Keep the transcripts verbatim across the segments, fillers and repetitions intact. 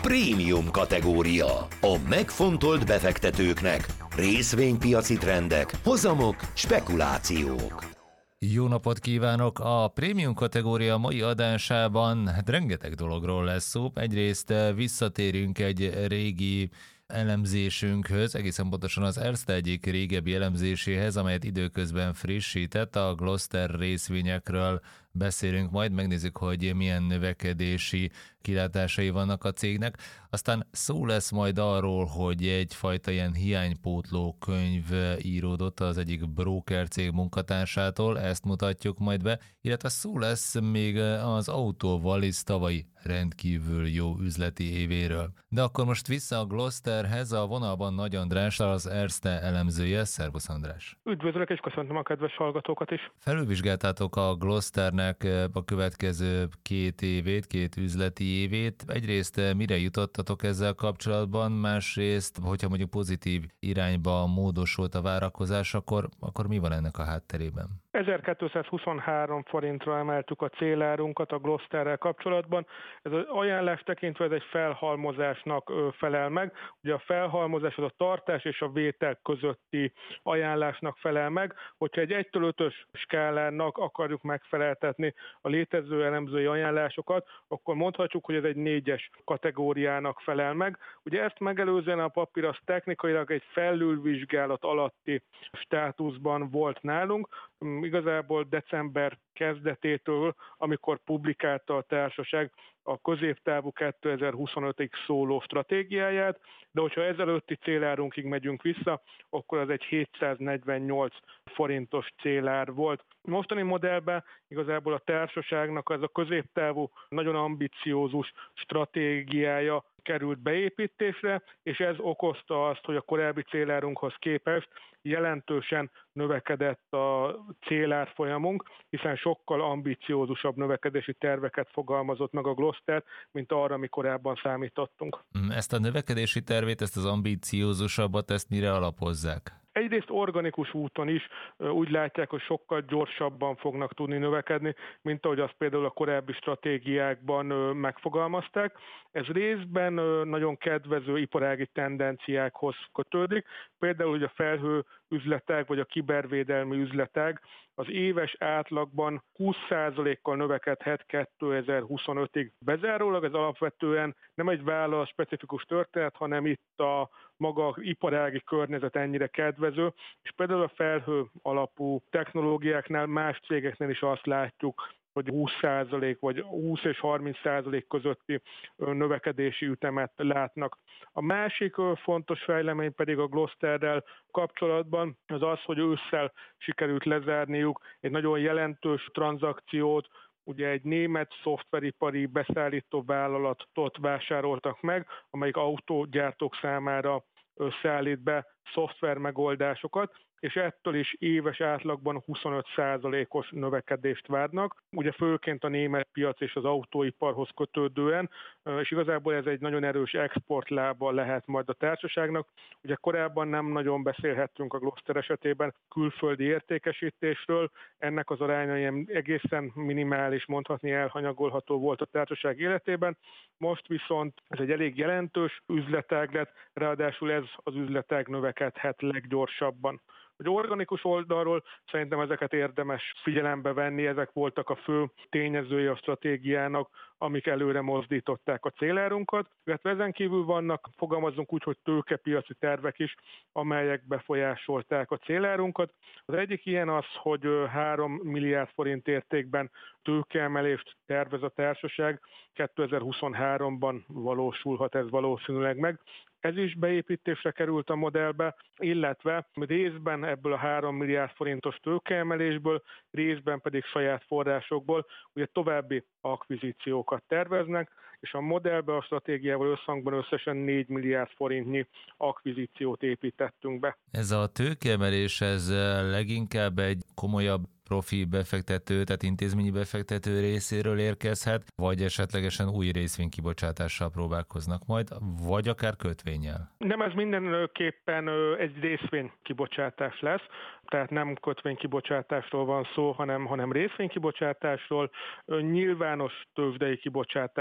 Prémium kategória. A megfontolt befektetőknek. Részvénypiaci trendek, hozamok, spekulációk. Jó napot kívánok! A prémium kategória mai adásában hát rengeteg dologról lesz szó. Egyrészt visszatérünk egy régi elemzésünkhöz, egészen pontosan az Erste egyik régebbi elemzéséhez, amelyet időközben frissített. A Gloster részvényekről beszélünk majd, megnézzük, hogy milyen növekedési kilátásai vannak a cégnek. Aztán szó lesz majd arról, hogy egyfajta ilyen hiánypótló könyv íródott az egyik broker cég munkatársától, ezt mutatjuk majd be, illetve szó lesz még az Autovalis tavalyi rendkívül jó üzleti évéről. De akkor most vissza a Glosterhez, a vonalban Nagy András, az Erste elemzője. Szervusz András! Üdvözlök és köszöntöm a kedves hallgatókat is! Felülvizsgáltátok a Glosternek a következő két évét, két üzleti évét. Egyrészt mire jutottatok ezzel kapcsolatban, másrészt, hogyha mondjuk pozitív irányba módosult a várakozás, akkor, akkor mi van ennek a hátterében? ezerkétszázhuszonhárom forintra emeltük a célárunkat a Glosterrel kapcsolatban. Ez az ajánlás tekintve ez egy felhalmozásnak felel meg. Ugye a felhalmozás az a tartás és a vétel közötti ajánlásnak felel meg. Hogyha egy egytől ötös skálának akarjuk megfeleltetni a létező elemzői ajánlásokat, akkor mondhatjuk, hogy ez egy négyes kategóriának felel meg. Ugye ezt megelőzően a papír az technikailag egy felülvizsgálat alatti státuszban volt nálunk. Igazából december kezdetétől, amikor publikálta a társaság a középtávú kétezer-huszonötig szóló stratégiáját, de hogyha ezelőtti célárunkig megyünk vissza, akkor az egy hétszáznegyvennyolc forintos célár volt. Mostani modellben igazából a társaságnak az a középtávú, nagyon ambiciózus stratégiája került beépítésre, és ez okozta azt, hogy a korábbi célárunkhoz képest jelentősen növekedett a célárfolyamunk, hiszen sokkal ambiciózusabb növekedési terveket fogalmazott meg a Gloster, mint arra, mi korábban számítottunk. Ezt a növekedési tervét, ezt az ambiciózusabbat, ezt mire alapozzák? Egyrészt organikus úton is úgy látják, hogy sokkal gyorsabban fognak tudni növekedni, mint ahogy azt például a korábbi stratégiákban megfogalmazták. Ez részben nagyon kedvező iparági tendenciákhoz kötődik, például hogy a felhő üzletek vagy a kibervédelmi üzletek az éves átlagban húsz százalékkal növekedhet kétezer-huszonötig bezárólag. Ez alapvetően nem egy vállalat specifikus történet, hanem itt a maga iparági környezet ennyire kedvező, és például a felhő alapú technológiáknál, más cégeknél is azt látjuk, hogy húsz százalék vagy húsz és harminc százalék közötti növekedési ütemet látnak. A másik fontos fejlemény pedig a Glosterrel kapcsolatban az az, hogy ősszel sikerült lezárniuk egy nagyon jelentős tranzakciót. Ugye egy német szoftveripari beszállító vállalatot vásároltak meg, amelyik autógyártók számára szállít be szoftvermegoldásokat, és ettől is éves átlagban huszonöt százalékos növekedést várnak. Ugye főként a német piac és az autóiparhoz kötődően, és igazából ez egy nagyon erős exportlába lehet majd a társaságnak. Ugye korábban nem nagyon beszélhettünk a Gloster esetében külföldi értékesítésről, ennek az aránya ilyen egészen minimális, mondhatni elhanyagolható volt a társaság életében. Most viszont ez egy elég jelentős üzletág lett, ráadásul ez az üzletág növekedhet leggyorsabban. Hogy organikus oldalról szerintem ezeket érdemes figyelembe venni, ezek voltak a fő tényezői a stratégiának, amik előre mozdították a célárunkat. Illetve ezen kívül vannak, fogalmazunk úgy, hogy tőkepiaci tervek is, amelyek befolyásolták a célárunkat. Az egyik ilyen az, hogy három milliárd forint értékben tőkeemelést tervez a társaság, kétezer-huszonháromban valósulhat ez valószínűleg meg. Ez is beépítésre került a modellbe, illetve részben ebből a három milliárd forintos tőkeemelésből, részben pedig saját forrásokból ugye további akvizíciókat terveznek, és a modellbe a stratégiával összhangban összesen négy milliárd forintnyi akvizíciót építettünk be. Ez a tőkeemelés, ez leginkább egy komolyabb profi befektető, tehát intézményi befektető részéről érkezhet, vagy esetlegesen új részvénykibocsátással próbálkoznak majd, vagy akár kötvényel? Nem, ez mindenképpen egy részvénykibocsátás lesz, tehát nem kötvénykibocsátásról van szó, hanem, hanem részvénykibocsátásról. Nyilvános tőzsdei kibocsátás lesz a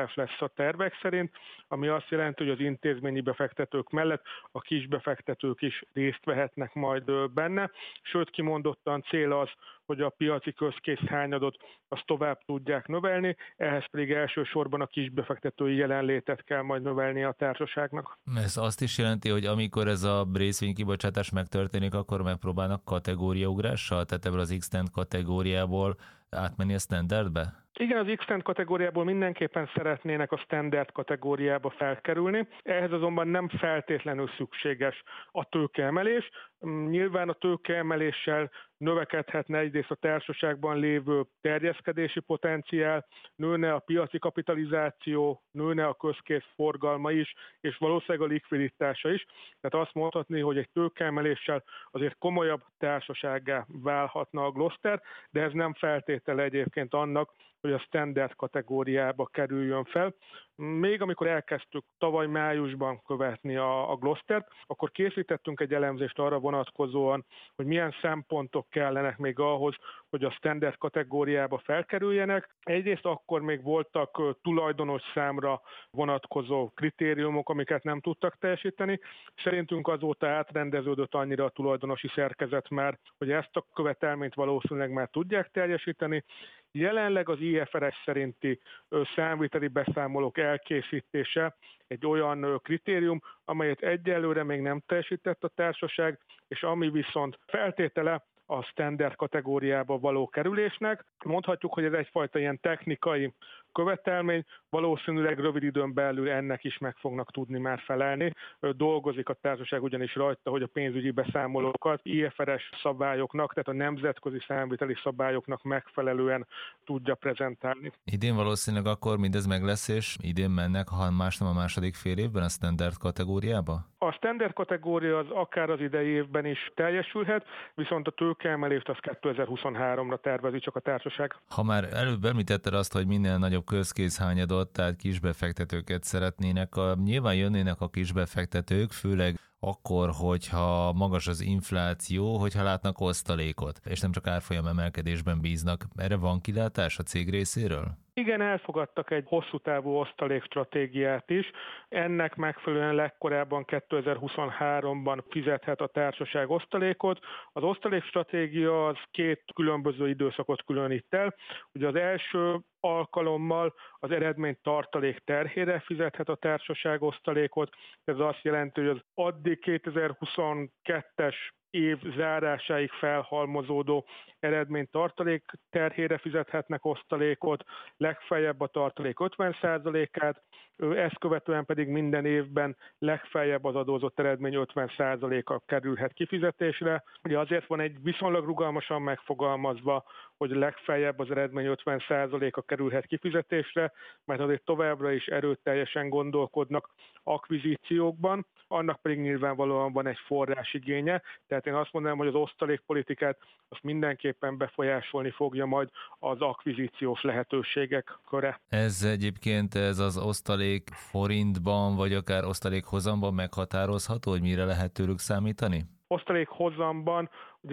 a tervek szerint, ami azt jelenti, hogy az intézményi befektetők mellett a kisbefektetők is részt vehetnek majd benne, sőt kimondottan cél az, hogy a piaci közkészhányadot azt tovább tudják növelni, ehhez pedig elsősorban a kisbefektetői jelenlétet kell majd növelni a társaságnak. Ez azt is jelenti, hogy amikor ez a részvénykibocsátás megtörténik, akkor megpróbálnak kategóriaugrással, tehát ebből az X-Tent kategóriából átmenni a standardbe? Igen, az X-Tent kategóriából mindenképpen szeretnének a standard kategóriába felkerülni, ehhez azonban nem feltétlenül szükséges a tőkeemelés. Nyilván a tőkeemeléssel növekedhetne egyrészt a társaságban lévő terjeszkedési potenciál, nőne a piaci kapitalizáció, nőne a közkész forgalma is, és valószínűleg a likviditása is. Tehát azt mondhatni, hogy egy tőkeemeléssel azért komolyabb társasággá válhatna a Gloster, de ez nem feltétele egyébként annak, hogy a standard kategóriába kerüljön fel. Még amikor elkezdtük tavaly májusban követni a, a Glostert, akkor készítettünk egy elemzést arra vonatkozóan, hogy milyen szempontok kellenek még ahhoz, hogy a standard kategóriába felkerüljenek. Egyrészt akkor még voltak tulajdonos számra vonatkozó kritériumok, amiket nem tudtak teljesíteni. Szerintünk azóta átrendeződött annyira a tulajdonosi szerkezet már, hogy ezt a követelményt valószínűleg már tudják teljesíteni. Jelenleg az I F R S szerinti számviteli beszámolók elkészítése egy olyan kritérium, amelyet egyelőre még nem teljesített a társaság, és ami viszont feltétele a standard kategóriába való kerülésnek. Mondhatjuk, hogy ez egyfajta ilyen technikai követelmény, valószínűleg rövid időn belül ennek is meg fognak tudni már felelni. Dolgozik a társaság ugyanis rajta, hogy a pénzügyi beszámolókat I F R S szabályoknak, tehát a nemzetközi számviteli szabályoknak megfelelően tudja prezentálni. Idén valószínűleg akkor mindez meg lesz, és idén mennek, ha más nem a második fél évben a standard kategóriába? A standard kategória az akár az idei évben is teljesülhet, viszont a tőkeemelést az kétezer-huszonháromra tervezi csak a társaság. Ha már előbb említetted azt, hogy minél nagyobb közkészhányadot, tehát kisbefektetőket szeretnének, a, nyilván jönnének a kisbefektetők, főleg akkor, hogyha magas az infláció, hogyha látnak osztalékot, és nem csak árfolyam emelkedésben bíznak. Erre van kilátás a cég részéről? Igen, elfogadtak egy hosszú távú osztalékstratégiát is. Ennek megfelelően legkorábban kétezer-huszonháromban fizethet a társaság osztalékot. Az osztalékstratégia az két különböző időszakot különít el. Ugye az első alkalommal az eredmény tartalék terhére fizethet a társaság osztalékot. Ez azt jelenti, hogy az addig kétezer-huszonkettes év zárásáig felhalmozódó eredmény tartalék terhére fizethetnek osztalékot, legfeljebb a tartalék ötven százalékát, ezt követően pedig minden évben legfeljebb az adózott eredmény ötven százaléka kerülhet kifizetésre. Ugye azért van egy viszonylag rugalmasan megfogalmazva, hogy legfeljebb az eredmény ötven százaléka kerülhet kifizetésre, mert azért továbbra is erőteljesen gondolkodnak akvizíciókban, annak pedig nyilvánvalóan van egy forrásigénye, tehát én azt mondanám, hogy az osztalékpolitikát azt mindenképpen befolyásolni fogja majd az akvizíciós lehetőségek köre. Ez egyébként ez az osztalék forintban, vagy akár osztalék hozamban meghatározható, hogy mire lehet tőlük számítani? Osztalék hozamban ugye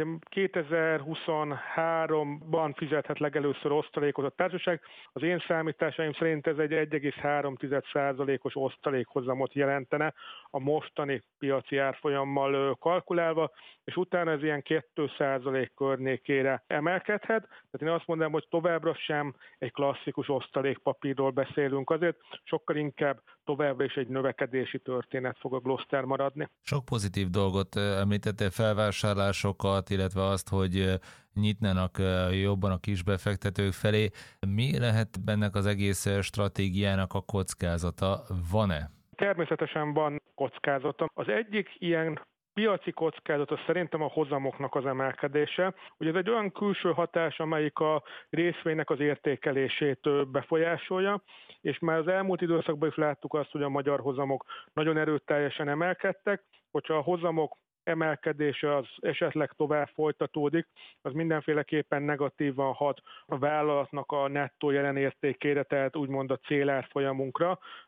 kétezer-huszonháromban fizethet legelőször osztalékot a társaság. Az én számításaim szerint ez egy egy egész három százalékos osztalékhozamot jelentene a mostani piaci árfolyammal kalkulálva, és utána ez ilyen két százalék környékére emelkedhet. Tehát én azt mondanám, hogy továbbra sem egy klasszikus osztalékpapírról beszélünk, azért sokkal inkább továbbra is egy növekedési történet fog a Gloster maradni. Sok pozitív dolgot említette, felvásárlásokat, illetve azt, hogy nyitnának jobban a kisbefektetők felé. Mi lehet bennek az egész stratégiának a kockázata? Van-e? Természetesen van kockázata. Az egyik ilyen piaci kockázata szerintem a hozamoknak az emelkedése. Ugye ez egy olyan külső hatás, amelyik a részvénynek az értékelését befolyásolja, és már az elmúlt időszakban is láttuk azt, hogy a magyar hozamok nagyon erőteljesen emelkedtek. Hogyha a hozamok emelkedése az esetleg tovább folytatódik, az mindenféleképpen negatívan hat a vállalatnak a nettó jelenértékére, tehát úgymond a célárfolyamunkra,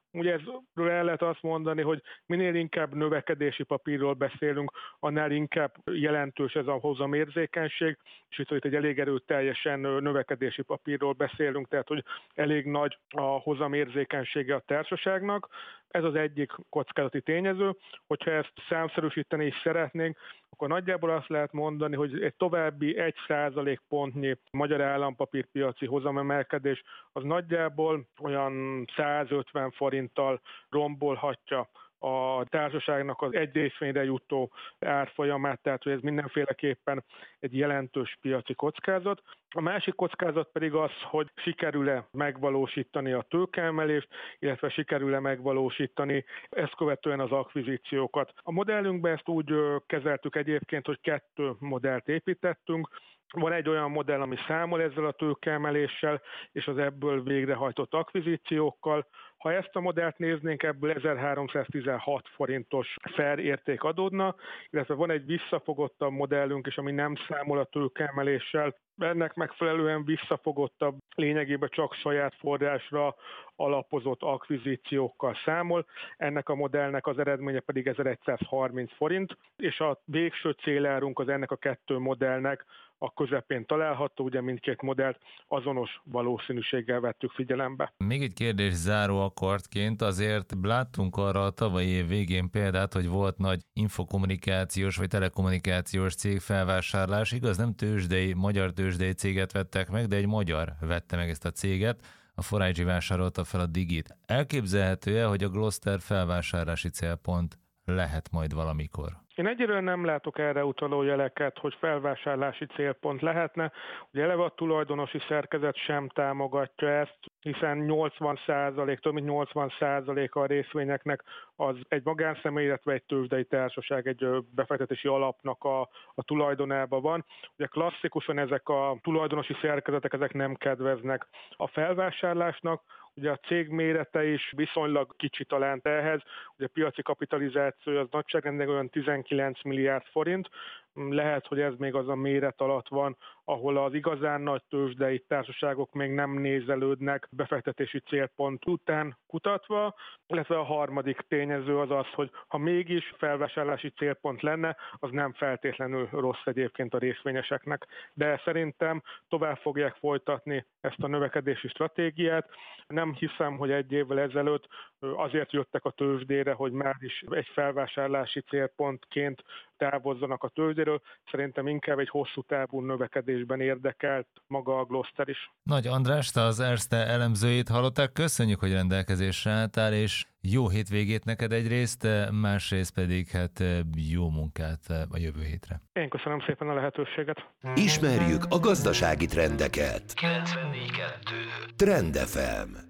Ugye ezről el lehet azt mondani, hogy minél inkább növekedési papírról beszélünk, annál inkább jelentős ez a hozamérzékenység, és itt, itt egy elég erőteljesen növekedési papírról beszélünk, tehát hogy elég nagy a hozamérzékenysége a társaságnak. Ez az egyik kockázati tényező. Hogyha ezt számszerűsíteni is szeretnénk, akkor nagyjából azt lehet mondani, hogy egy további egy százalékpontnyi magyar állampapírpiaci hozamemelkedés az nagyjából olyan százötven forinttal rombolhatja a társaságnak az egy részvényre jutó árfolyamát, tehát hogy ez mindenféleképpen egy jelentős piaci kockázat. A másik kockázat pedig az, hogy sikerül-e megvalósítani a tőkeemelést, illetve sikerül-e megvalósítani ezt követően az akvizíciókat. A modellünkben ezt úgy kezeltük egyébként, hogy kettő modellt építettünk. Van egy olyan modell, ami számol ezzel a tőkeemeléssel és az ebből végrehajtott akvizíciókkal. Ha ezt a modellt néznénk, ebből ezerháromszáztizenhat forintos fair érték adódna, illetve van egy visszafogottabb modellünk is, ami nem számol a tőkeemeléssel. Ennek megfelelően visszafogottabb, lényegében csak saját forrásra alapozott akvizíciókkal számol. Ennek a modellnek az eredménye pedig ezeregyszázharminc forint, és a végső célárunk az ennek a kettő modellnek a közepén található, ugye mindkét modellt azonos valószínűséggel vettük figyelembe. Még egy kérdés záró akkordként, azért láttunk arra a tavalyi év végén példát, hogy volt nagy infokommunikációs vagy telekommunikációs cég felvásárlás, igaz, nem tőzsdei, magyar tőzsdei céget vettek meg, de egy magyar vette meg ezt a céget, a four I G vásárolta fel a Digit. Elképzelhető-e, hogy a Gloster felvásárlási célpont lehet majd valamikor? Én egyelőre nem látok erre utaló jeleket, hogy felvásárlási célpont lehetne. Ugye eleve a tulajdonosi szerkezet sem támogatja ezt, hiszen nyolcvan százalék, több mint nyolcvan százalék a részvényeknek az egy magánszemély, illetve egy tőzsdei társaság, egy befektetési alapnak a, a tulajdonában van. Ugye klasszikusan ezek a tulajdonosi szerkezetek ezek nem kedveznek a felvásárlásnak. Ugye a cég mérete is viszonylag kicsi talán ehhez, ugye a piaci kapitalizáció az nagyságrendileg olyan tizenkilenc milliárd forint, lehet, hogy ez még az a méret alatt van, ahol az igazán nagy tőzsdei társaságok még nem nézelődnek befektetési célpont után kutatva, illetve a harmadik tényező az az, hogy ha mégis felvásárlási célpont lenne, az nem feltétlenül rossz egyébként a részvényeseknek, de szerintem tovább fogják folytatni ezt a növekedési stratégiát. Nem hiszem, hogy egy évvel ezelőtt azért jöttek a tőzsdére, hogy már is egy felvásárlási célpontként távozzanak a tőzsdéről. Szerintem inkább egy hosszú távú növekedésben érdekelt maga a Gloster is. Nagy András, te az Erste elemzőjét hallották. Köszönjük, hogy rendelkezésre álltál, és jó hétvégét neked egyrészt, másrészt pedig hát jó munkát a jövő hétre. Én köszönöm szépen a lehetőséget. Ismerjük a gazdasági trendeket. kilencvennégy kettő Trend ef em